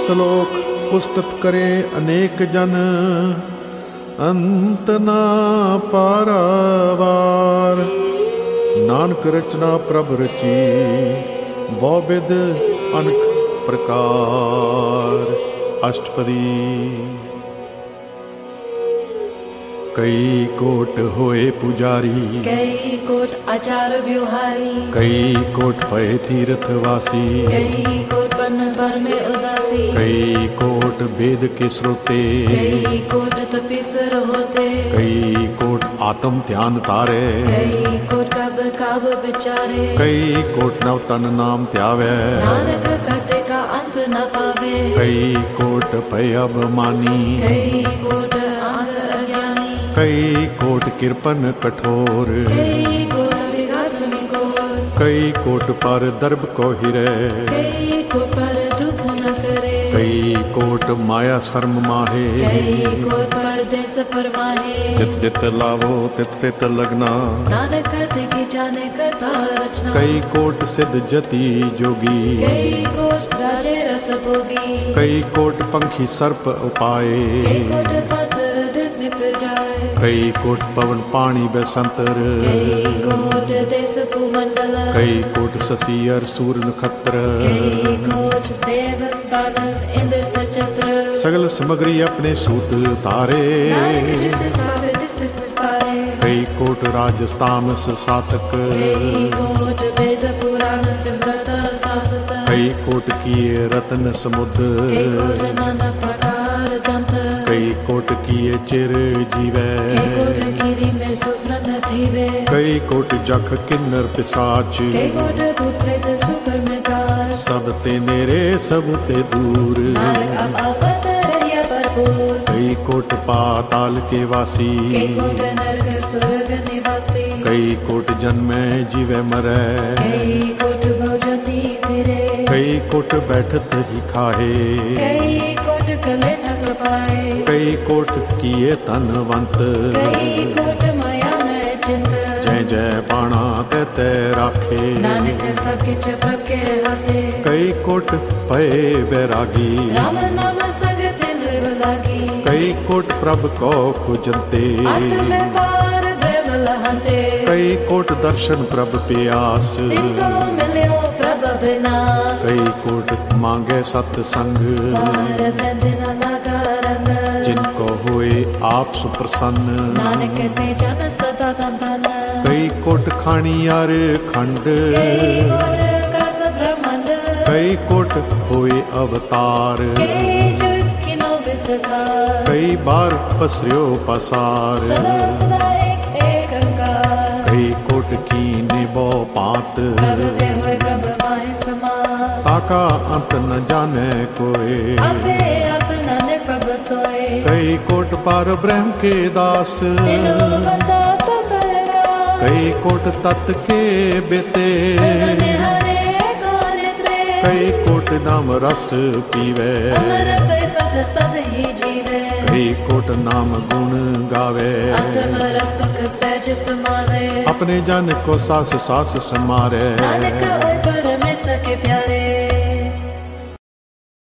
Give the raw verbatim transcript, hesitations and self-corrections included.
ਸਲੋਕ ਪੁਸਤਤ ਕਰੇ ਅਨੇਕ ਜਨ, ਅੰਤ ਨਾ ਪਾਰਾਵਾਰ। ਨਾਨਕ ਰਚਨਾ ਪ੍ਰਭ ਰਚੀ, ਬਹੁ ਬਿਧ ਅਨਕ ਪ੍ਰਕਾਰ। ਅਸ਼ਟਪਦੀ। ਕਈ ਕੋਟ ਹੋਏ ਪੁਜਾਰੀ, ਕਈ ਕੋਟ ਆਚਾਰ ਵਿਵਹਾਰੀ, ਕਈ ਕੋਟ ਪਏ ਤੀਰਥ ਵਾਸੀ, ਕਈ ਕੋਟ ਬਨ ਭਰ में उदासी, कई कोट वेद के स्रोते, कई कोट तपीसर होते, कई कोट आत्म ध्यान तारे, कई कोट कब कब विचारे, कई कोट नव तन नाम त्यावे, नानक कहते का अंत न पावे, कई कोट भय अभिमानी, कई कोट अंत अज्ञानी, कई कोट कृपन कठोर, कई कोट विघात निगोर, कई कोट पर दर्भ को हिरे, कई कोट पर दुख न करे, कई कोट माया शर्म माहे, कई कोट परदेस परमाहे, जित जित लावो तित तित लगना, नानक कहते की जाने कथा रचना, कई कोट सिद्ध जति जोगी, कई कोट राजे रस भोगी, कई कोट पंखी सर्प उपाए, कई कोट पातर दिल निप जाए, कई कोट पवन पानी बसंतर, कई कोट देश कुमंडल, कई कोट ससियर सूर नक्षत्र, कई कोट देव दानव इंद्र सचत्र, सगल सामग्री अपने सूत तारे, नानक जिस जिस भावे तिस तिस निस्तारे, कई कोट राजस्तामस सातक, कई कोट वेद पुराण सिमरत शासत, कई कोट किए रत्न समुद्र, कई कोट नाना प्रकार जंत, कई कोट किए चिर जीवे, कई कोट गिरी में सुव्रत थीवे, कई कोट जख किन्नर पिसाच, कई कोट भूत प्रेत सुपर मेकार, सब ते मेरे सब ते दूर, नानक अब अवत रहिया भरपूर, कई कोट पाताल के वासी, कई कोट नरक स्वर्ग निवासी, कई कोट जन्मे जीवे मरै, कई कोट भोजनी फिरे, कई कोट बैठत ही खाहे, कई कोट कले थक पाए, कई कोट किए तनवंत, कई कोट माया न चिंत, जय जय पाणा तै तै राखे, नानक सब किछ प्रभ के हाथे, कई कोट भये बैरागी, राम नाम संग तिल लागी, कई कोट प्रभ को खुजते, अंत में पार ब्रह्म लहते, कई कोट दर्शन प्रभ प्यास, तिनको मिल्यो प्रभ विनाश, कई कोट मांगे सत्संग, पार ब्रह्म न लागा रंग, जिनको हुए आप सुप्रसन्न, नानक ते जन सदा धन धन, कई कोट खाणियार खंड, कई कोट कस ब्रह्मांड, कई कोट हुए अवतार, कई जुग किनो विसकार, कई बार पसर्यो पसार, सदा सदा एक एक अंकार, कई कोट की निबो पात, प्रभ दे होए प्रभ माहि समान, ताका अंत न जाने कोई, आपे अपना ने प्रभ सोए, कई कोट पार ब्रह्म के दास, तिनु बता तप लगा, कई कोट तत् के बेते, सगने हरे गौर त्रे, कई कोट नाम रस पीवे, अमर पे सद सद ही जीवे, कई कोट नाम गुण गावे, आत्म रस सुख सहज समावे, अपने जन को सास सास समारे, नानक ओए परमेश्वर के प्यारे।